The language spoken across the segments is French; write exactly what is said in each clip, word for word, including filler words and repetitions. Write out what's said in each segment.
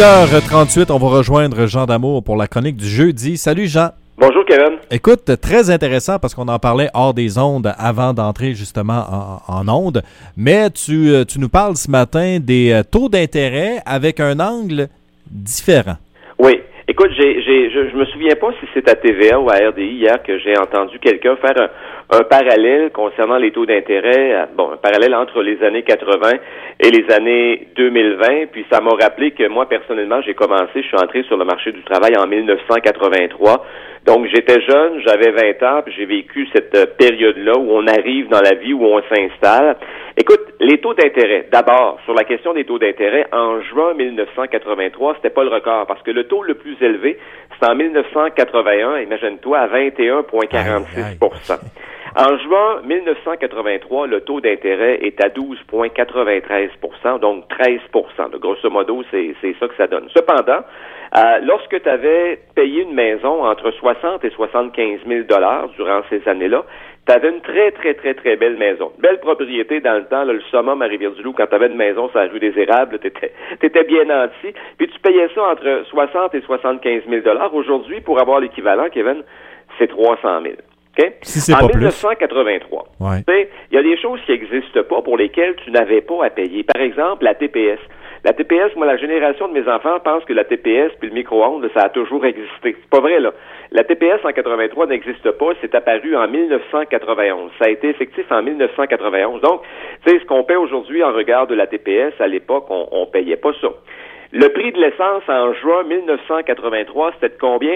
heures trente-huit, on va rejoindre Jean D'Amour pour la chronique du jeudi. Salut Jean. Bonjour Kevin. Écoute, très intéressant parce qu'on en parlait hors des ondes avant d'entrer justement en, en ondes, mais tu, tu nous parles ce matin des taux d'intérêt avec un angle différent. Oui. Écoute, j'ai, j'ai, je, je me souviens pas si c'est à T V A ou à R D I hier que j'ai entendu quelqu'un faire un, un parallèle concernant les taux d'intérêt, bon, un parallèle entre les années quatre-vingts et les années deux mille vingt, puis ça m'a rappelé que moi, personnellement, j'ai commencé, je suis entré sur le marché du travail en dix-neuf cent quatre-vingt-trois, donc j'étais jeune, j'avais vingt ans, puis j'ai vécu cette période-là où on arrive dans la vie, où on s'installe. Écoute, les taux d'intérêt, d'abord, sur la question des taux d'intérêt, en juin dix-neuf cent quatre-vingt-trois, c'était pas le record, parce que le taux le plus élevé, c'est en dix-neuf cent quatre-vingt-un, imagine-toi, à vingt et un virgule quarante-six pour cent. En juin dix-neuf cent quatre-vingt-trois, le taux d'intérêt est à douze virgule quatre-vingt-treize pour cent, donc treize pour cent. De grosso modo, c'est, c'est ça que ça donne. Cependant, euh, lorsque tu avais payé une maison entre soixante et soixante-quinze mille dollars durant ces années-là, tu avais une très, très, très, très belle maison. Belle propriété dans le temps, là, le summum à Rivière-du-Loup, quand tu avais une maison sur la rue des Érables, tu étais bien nanti. Puis tu payais ça entre soixante et soixante-quinze mille dollars. Aujourd'hui, pour avoir l'équivalent, Kevin, c'est trois cent mille. Okay? Si c'est en pas dix-neuf cent quatre-vingt-trois, ouais. Il y a des choses qui n'existent pas pour lesquelles tu n'avais pas à payer. Par exemple, la T P S. La T P S, moi, la génération de mes enfants pense que la T P S puis le micro-ondes, ça a toujours existé. C'est pas vrai, là. La T P S en quatre-vingt-trois n'existe pas. C'est apparu en dix-neuf cent quatre-vingt-onze. Ça a été effectif en dix-neuf cent quatre-vingt-onze. Donc, tu sais, ce qu'on paie aujourd'hui en regard de la T P S, à l'époque, on, on payait pas ça. Le prix de l'essence en juin dix-neuf cent quatre-vingt-trois, c'était de combien?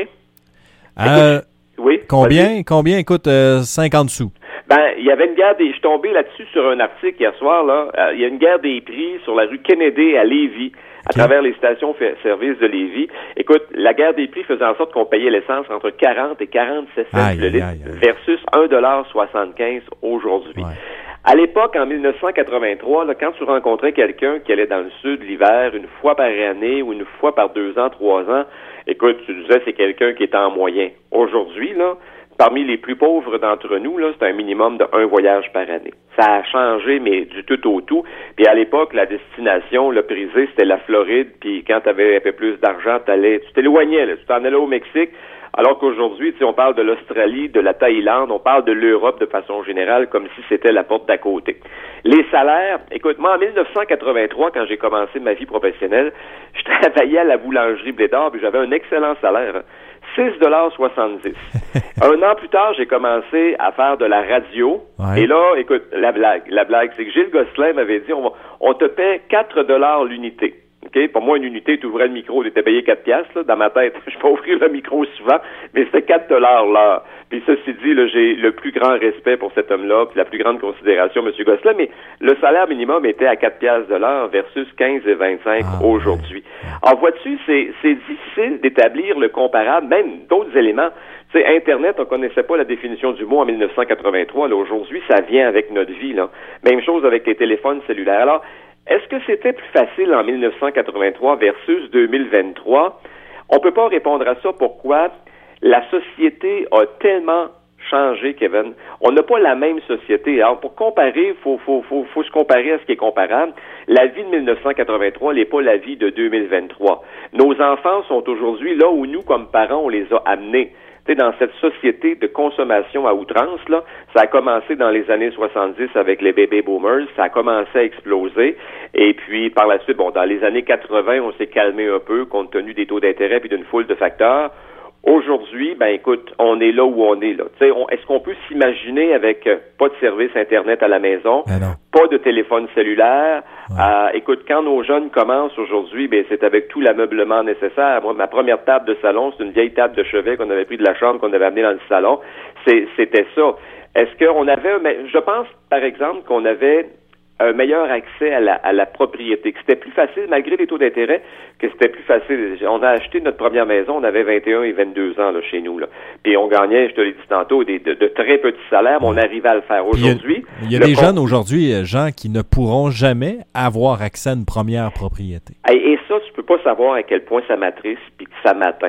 Euh... Écoute, oui. Combien? Vas-y. Combien? Écoute, euh, cinquante sous. Ben, il y avait une guerre des... Je suis tombé là-dessus sur un article hier soir, là. Euh, il y a une guerre des prix sur la rue Kennedy à Lévis, à okay. travers les stations-service de Lévis. Écoute, la guerre des prix faisait en sorte qu'on payait l'essence entre quarante et quarante-sept cents le litre aïe, aïe. versus un dollar soixante-quinze aujourd'hui. Ouais. À l'époque, en dix-neuf cent quatre-vingt-trois, là, quand tu rencontrais quelqu'un qui allait dans le sud l'hiver une fois par année ou une fois par deux ans, trois ans, écoute, tu disais c'est quelqu'un qui est en moyen. Aujourd'hui, là, parmi les plus pauvres d'entre nous, là, c'est un minimum de un voyage par année. Ça a changé, mais du tout au tout. Puis à l'époque, la destination, le prisé, c'était la Floride. Puis quand tu avais un peu plus d'argent, t'allais, tu t'éloignais, là, tu t'en allais au Mexique. Alors qu'aujourd'hui, tu sais, on parle de l'Australie, de la Thaïlande, on parle de l'Europe de façon générale, comme si c'était la porte d'à côté. Les salaires, écoute, moi, en dix-neuf cent quatre-vingt-trois, quand j'ai commencé ma vie professionnelle, je travaillais à la boulangerie Blédard, puis j'avais un excellent salaire. six dollars soixante-dix. Un an plus tard, j'ai commencé à faire de la radio. Ouais. Et là, écoute, la blague, la blague, c'est que Gilles Gosselin m'avait dit, on, va, on te paie quatre dollars l'unité. Okay? Pour moi, une unité, tu ouvrais le micro, tu étais payé quatre piastres. Là. Dans ma tête, je peux ouvrir le micro souvent, mais c'était quatre dollars l'heure. Puis ceci dit, là, j'ai le plus grand respect pour cet homme-là, puis la plus grande considération, M. Gosselin, mais le salaire minimum était à quatre piastres de l'heure versus quinze et vingt-cinq ah, aujourd'hui. Ouais. Alors, vois-tu, c'est, c'est difficile d'établir le comparable, même d'autres éléments. Tu sais, Internet, on connaissait pas la définition du mot en dix-neuf cent quatre-vingt-trois. Là, aujourd'hui, ça vient avec notre vie. Là. Même chose avec les téléphones cellulaires. Alors, est-ce que c'était plus facile en dix-neuf cent quatre-vingt-trois versus deux mille vingt-trois? On peut pas répondre à ça. Pourquoi? La société a tellement changé, Kevin. On n'a pas la même société. Alors, pour comparer, faut, faut, faut, faut se comparer à ce qui est comparable. La vie de dix-neuf cent quatre-vingt-trois n'est pas la vie de deux mille vingt-trois. Nos enfants sont aujourd'hui là où nous, comme parents, on les a amenés. Tu sais, dans cette société de consommation à outrance, là, ça a commencé dans les années soixante-dix avec les baby boomers, ça a commencé à exploser, et puis par la suite, bon, dans les années quatre-vingts, on s'est calmé un peu compte tenu des taux d'intérêt puis d'une foule de facteurs. Aujourd'hui, ben écoute, on est là où on est là. Tu sais, on, est-ce qu'on peut s'imaginer avec euh, pas de service Internet à la maison, pas de téléphone cellulaire? Ouais. Euh, écoute, quand nos jeunes commencent aujourd'hui, ben c'est avec tout l'ameublement nécessaire. Moi, ma première table de salon, c'est une vieille table de chevet qu'on avait pris de la chambre, qu'on avait amenée dans le salon. C'est, c'était ça. Est-ce qu'on avait, je pense, par exemple, qu'on avait un meilleur accès à la, à la propriété, que c'était plus facile, malgré les taux d'intérêt, que c'était plus facile. On a acheté notre première maison, on avait vingt et un et vingt-deux ans là, chez nous. Là. Puis on gagnait, je te l'ai dit tantôt, des, de, de très petits salaires, mais on arrivait à le faire. Aujourd'hui... Il y a, il y a des compte... jeunes aujourd'hui, gens qui ne pourront jamais avoir accès à une première propriété. Et, et ça, tu peux pas savoir à quel point ça m'attriste puis que ça m'atteint.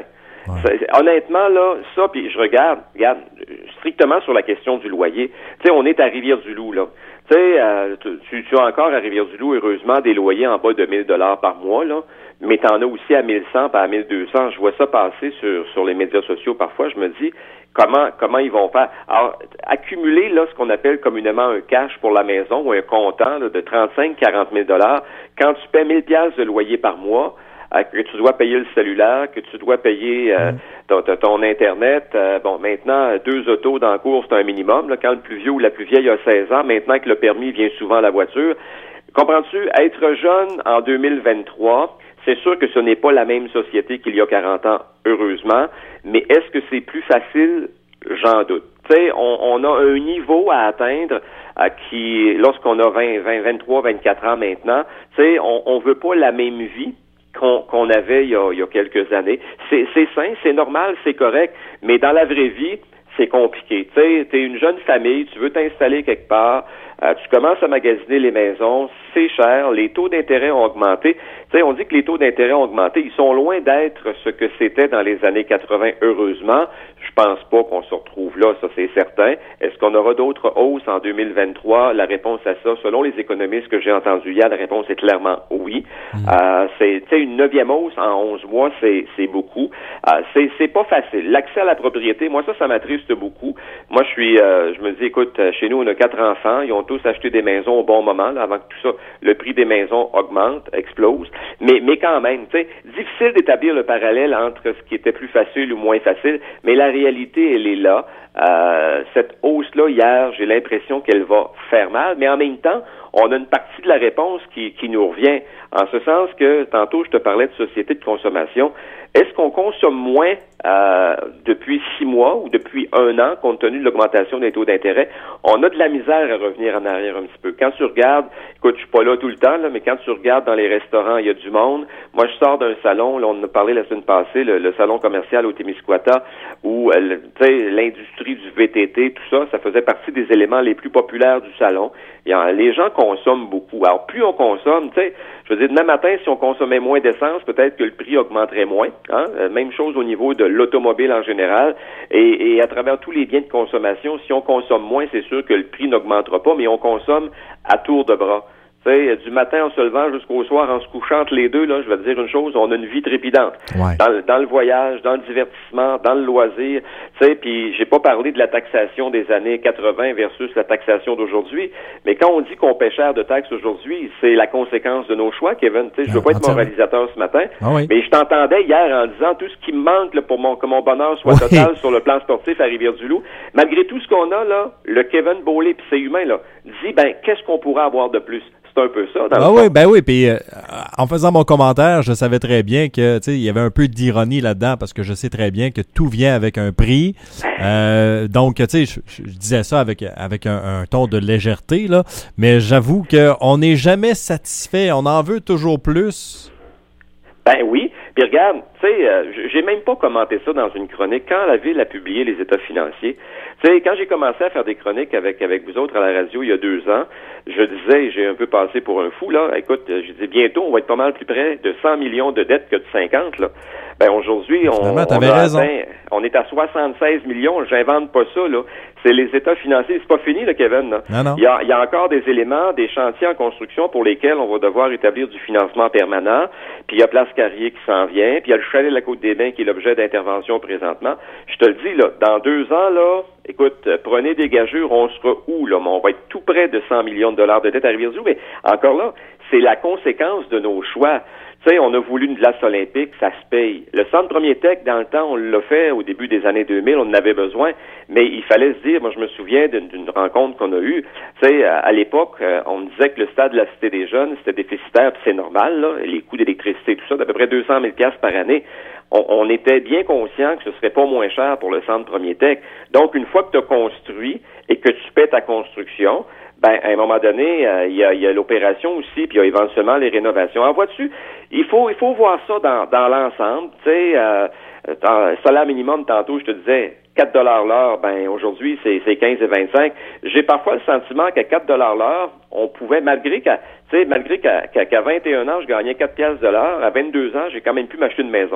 Ouais. Ça, honnêtement, là, ça, puis je regarde, regarde, strictement sur la question du loyer. Tu sais, on est à Rivière-du-Loup, là. Tu sais, euh, tu, tu as encore à Rivière-du-Loup, heureusement, des loyers en bas de mille dollars par mois, là. Mais t'en as aussi à mille cent, pas à mille deux cents. Je vois ça passer sur, sur les médias sociaux parfois. Je me dis, comment, comment ils vont faire? Alors, accumuler, là, ce qu'on appelle communément un cash pour la maison ou un comptant, là, de trente-cinq à quarante mille dollars, quand tu paies mille piastres de loyer par mois, euh, que tu dois payer le cellulaire, que tu dois payer euh, mmh. ton, ton Internet. Euh, bon, maintenant, deux autos dans la course, c'est un minimum. Là, quand le plus vieux ou la plus vieille a seize ans, maintenant que le permis vient souvent à la voiture. Comprends-tu? Être jeune en deux mille vingt-trois, c'est sûr que ce n'est pas la même société qu'il y a quarante ans, heureusement, mais est-ce que c'est plus facile? J'en doute. Tu sais, on, on a un niveau à atteindre euh, qui, lorsqu'on a vingt, vingt, vingt-trois, vingt-quatre ans maintenant, tu sais, on, on veut pas la même vie qu'on, qu'on avait il y, a, il y a quelques années. C'est, c'est sain, c'est normal, c'est correct, mais dans la vraie vie, c'est compliqué. Tu sais, t'es une jeune famille, tu veux t'installer quelque part, euh, tu commences à magasiner les maisons, c'est cher, les taux d'intérêt ont augmenté. Tu sais, on dit que les taux d'intérêt ont augmenté, ils sont loin d'être ce que c'était dans les années quatre-vingts, heureusement. Je pense pas qu'on se retrouve là, ça c'est certain. Est-ce qu'on aura d'autres hausses en deux mille vingt-trois? La réponse à ça, selon les économistes que j'ai entendus hier, la réponse est clairement oui. Mmh. Euh, c'est, tu sais, une neuvième hausse en onze mois, c'est, c'est beaucoup. Euh, c'est, c'est pas facile. L'accès à la propriété, moi ça, ça m'attriste beaucoup. Moi, je suis, euh, je me dis, écoute, chez nous, on a quatre enfants, ils ont tous acheté des maisons au bon moment, là, avant que tout ça, le prix des maisons augmente, explose. Mais, mais quand même, tu sais, difficile d'établir le parallèle entre ce qui était plus facile ou moins facile, mais la réalité, elle est là. Euh, cette hausse-là, hier, j'ai l'impression qu'elle va faire mal, mais en même temps, on a une partie de la réponse qui, qui nous revient, en ce sens que, tantôt, je te parlais de société de consommation. Est-ce qu'on consomme moins euh, depuis six mois ou depuis un an, compte tenu de l'augmentation des taux d'intérêt? On a de la misère à revenir en arrière un petit peu. Quand tu regardes, écoute, je suis pas là tout le temps, là, mais quand tu regardes dans les restaurants, il y a du monde. Moi, je sors d'un salon, là, on en a parlé la semaine passée, le, le salon commercial au Témiscouata, où euh, tu sais, l'industrie du V T T, tout ça, ça faisait partie des éléments les plus populaires du salon. Et, euh, les gens consomment beaucoup. Alors, plus on consomme, tu sais, je veux dire, demain matin, si on consommait moins d'essence, peut-être que le prix augmenterait moins. Hein? Même chose au niveau de l'automobile en général. Et, et à travers tous les biens de consommation, si on consomme moins, c'est sûr que le prix n'augmentera pas, mais on consomme à tour de bras. Tu sais, du matin en se levant jusqu'au soir en se couchant entre les deux, là, je vais te dire une chose, on a une vie trépidante. Ouais. Dans, dans le voyage, dans le divertissement, dans le loisir, tu sais, puis j'ai pas parlé de la taxation des années quatre-vingts versus la taxation d'aujourd'hui, mais quand on dit qu'on paie cher de taxes aujourd'hui, c'est la conséquence de nos choix, Kevin. Tu sais, je veux pas être moralisateur ce matin, ah oui. mais je t'entendais hier en disant tout ce qui me manque là, pour mon, que mon bonheur soit oui. total sur le plan sportif à Rivière-du-Loup. Malgré tout ce qu'on a là, le Kevin Beaulieu, puis c'est humain là, dit ben qu'est-ce qu'on pourrait avoir de plus? C'est un peu ça. Dans ah le oui, fond. ben oui, puis euh, en faisant mon commentaire, je savais très bien que, tu sais, il y avait un peu d'ironie là-dedans parce que je sais très bien que tout vient avec un prix. Euh, donc, tu sais, je, je disais ça avec avec un, un ton de légèreté là, mais j'avoue que on n'est jamais satisfait, on en veut toujours plus. Ben oui. Puis regarde, tu sais, euh, j'ai même pas commenté ça dans une chronique. Quand la Ville a publié les états financiers, tu sais, quand j'ai commencé à faire des chroniques avec avec vous autres à la radio il y a deux ans, je disais, j'ai un peu passé pour un fou, là, écoute, je dis bientôt, on va être pas mal plus près de cent millions de dettes que de cinquante, là. Ben aujourd'hui, on, on, a atteint, on est à soixante-seize millions, j'invente pas ça, là. C'est les états financiers, c'est pas fini, là, Kevin, là. Non, non. Il y a, il y a encore des éléments, des chantiers en construction pour lesquels on va devoir établir du financement permanent, puis il y a Place Carrier qui s'en vient, puis il y a le chalet de la Côte-des-Bains qui est l'objet d'intervention présentement. Je te le dis, là, dans deux ans, là, écoute, prenez des gageures, on sera où, là? On va être tout près de cent millions de dollars de dette à Rivière-du-Loup, mais encore là, c'est la conséquence de nos choix. Tu sais, on a voulu une glace olympique, ça se paye. Le Centre Premier Tech, dans le temps, on l'a fait au début des années deux mille, on en avait besoin, mais il fallait se dire, moi je me souviens d'une, d'une rencontre qu'on a eue, tu sais, à, à l'époque, euh, on me disait que le stade de la Cité des Jeunes, c'était déficitaire, puis c'est normal, là, les coûts d'électricité, tout ça, d'à peu près deux cent mille dollars par année. On, on était bien conscient que ce serait pas moins cher pour le Centre Premier Tech. Donc, une fois que tu as construit et que tu paies ta construction, ben, à un moment donné, il euh, y, a, y a l'opération aussi, puis il y a éventuellement les rénovations. Alors, vois-tu, il faut, il faut voir ça dans, dans l'ensemble. Tu sais, euh, salaire minimum, tantôt, je te disais, quatre dollars l'heure, ben, aujourd'hui, c'est, c'est quinze et vingt-cinq. J'ai parfois le sentiment qu'à quatre dollars l'heure, on pouvait, malgré qu'à, tu sais, malgré qu'à, qu'à, qu'à vingt et un ans, je gagnais quatre piastres de l'heure, à vingt-deux ans, j'ai quand même pu m'acheter une maison.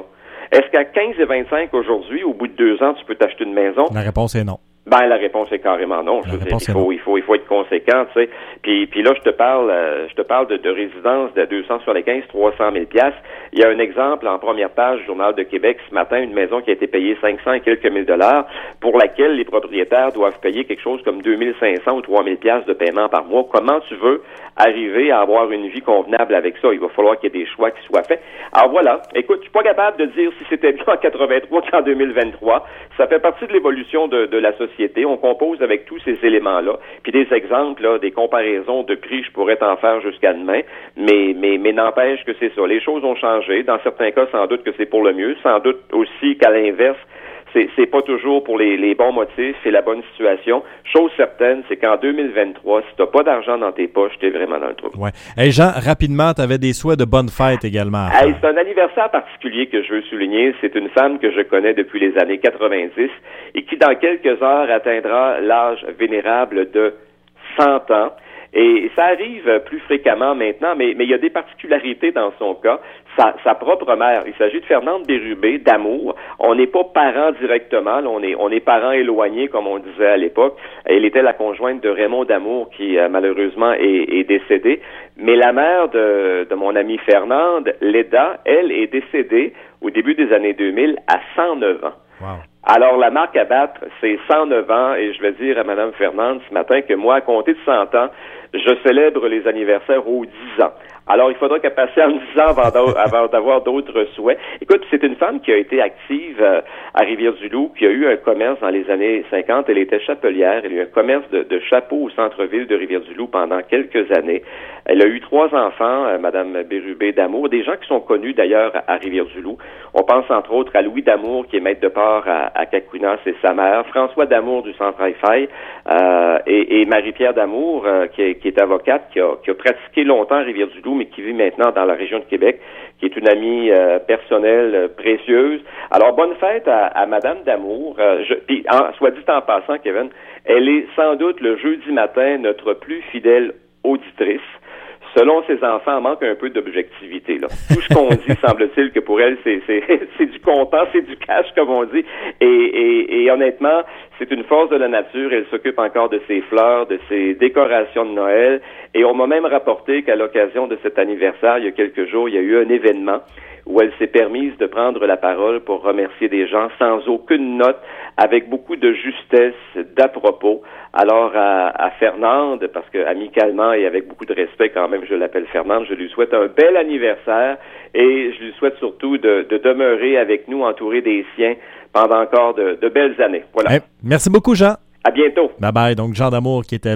Est-ce qu'à quinze et vingt-cinq aujourd'hui, au bout de deux ans, tu peux t'acheter une maison? La réponse est non. Ben la réponse est carrément non. Je veux dire, il faut, il faut, il faut être conséquent, tu sais. Puis, puis là, je te parle, euh, je te parle de, de résidence de deux cent soixante-quinze, trois cent mille piastres. Il y a un exemple en première page du Journal de Québec ce matin, une maison qui a été payée cinq cents et quelques mille dollars, pour laquelle les propriétaires doivent payer quelque chose comme deux mille cinq cents ou trois mille piastres de paiement par mois. Comment tu veux arriver à avoir une vie convenable avec ça? Il va falloir qu'il y ait des choix qui soient faits. Alors voilà. Écoute, je suis pas capable de dire si c'était bien en quatre-vingt-trois qu'en deux mille vingt-trois. Ça fait partie de l'évolution de, de la société. On compose avec tous ces éléments-là. Puis des exemples, là, des comparaisons de prix, je pourrais t'en faire jusqu'à demain, mais, mais, mais n'empêche que c'est ça. Les choses ont changé. Dans certains cas, sans doute que c'est pour le mieux. Sans doute aussi qu'à l'inverse, c'est, c'est pas toujours pour les, les bons motifs, c'est la bonne situation. Chose certaine, c'est qu'en deux mille vingt-trois, si t'as pas d'argent dans tes poches, t'es vraiment dans le trou. Ouais. Hey Jean, rapidement, t'avais des souhaits de bonne fête également. Hey, c'est un anniversaire particulier que je veux souligner. C'est une femme que je connais depuis les années quatre-vingt-dix et qui, dans quelques heures, atteindra l'âge vénérable de cent ans. Et ça arrive plus fréquemment maintenant, mais, mais il y a des particularités dans son cas. Sa, sa propre mère, il s'agit de Fernande Bérubé, d'Amour. On n'est pas parents directement, là, on est on est parents éloignés, comme on disait à l'époque. Elle était la conjointe de Raymond d'Amour, qui euh, malheureusement est, est décédé. Mais la mère de, de mon amie Fernande, Leda, elle est décédée au début des années deux mille à cent neuf ans. Wow. Alors, la marque à battre, c'est cent neuf ans, et je vais dire à Mme Fernande ce matin que moi, à compter de cent ans, je célèbre les anniversaires aux dix ans. Alors, il faudra qu'elle patiente dix ans avant, avant d'avoir d'autres souhaits. Écoute, c'est une femme qui a été active euh, à Rivière-du-Loup, qui a eu un commerce dans les années cinquante. Elle était chapelière. Elle a eu un commerce de, de chapeaux au centre-ville de Rivière-du-Loup pendant quelques années. Elle a eu trois enfants, euh, Mme Bérubé d'Amour, des gens qui sont connus d'ailleurs à, à Rivière-du-Loup. On pense entre autres à Louis d'Amour, qui est maître de port à, à Cacouna, c'est sa mère, François d'Amour du Centre Hi-Fi, euh, et, et Marie-Pierre d'Amour, euh, qui, est, qui est avocate, qui a, qui a pratiqué longtemps à Rivière-du-Loup, mais qui vit maintenant dans la région de Québec, qui est une amie euh, personnelle euh, précieuse. Alors, bonne fête à, à Madame d'Amour. Euh, je, puis, en, soit dit en passant, Kevin, elle est sans doute le jeudi matin notre plus fidèle auditrice. Selon ses enfants, il manque un peu d'objectivité, là. Tout ce qu'on dit, semble-t-il, que pour elle, c'est, c'est, c'est du content, c'est du cash, comme on dit. Et, et, et honnêtement, c'est une force de la nature. Elle s'occupe encore de ses fleurs, de ses décorations de Noël. Et on m'a même rapporté qu'à l'occasion de cet anniversaire, il y a quelques jours, il y a eu un événement où elle s'est permise de prendre la parole pour remercier des gens sans aucune note, avec beaucoup de justesse, d'à propos. Alors à, à Fernande, parce que amicalement et avec beaucoup de respect quand même, je l'appelle Fernande, je lui souhaite un bel anniversaire et je lui souhaite surtout de, de demeurer avec nous, entouré des siens, pendant encore de, de belles années. Voilà. Hey, merci beaucoup, Jean. À bientôt. Bye bye. Donc, Jean d'Amour qui était